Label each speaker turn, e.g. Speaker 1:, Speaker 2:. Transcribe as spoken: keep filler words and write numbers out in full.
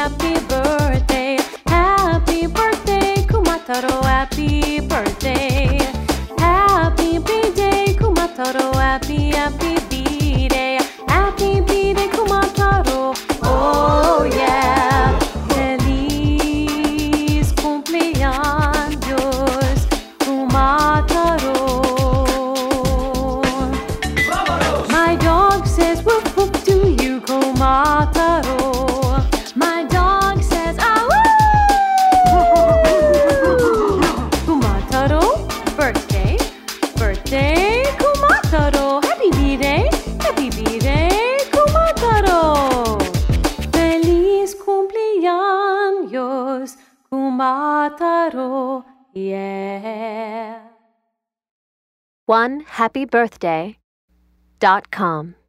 Speaker 1: happy birthday. Happy birthday, Kumataro, happy birthday. Happy birthday, Kumataro, happy, happy birthday. Happy birthday, Kumataro, oh yeah. Feliz cumpleaños, Kumataro. My dog says woof woof to you, Kumataro. My dog says ah woo. Kumataro, birthday, birthday, Kumataro. Happy birthday, happy birthday, Kumataro. Feliz cumpleaños, Kumataro, yeah.
Speaker 2: one happy birthday dot com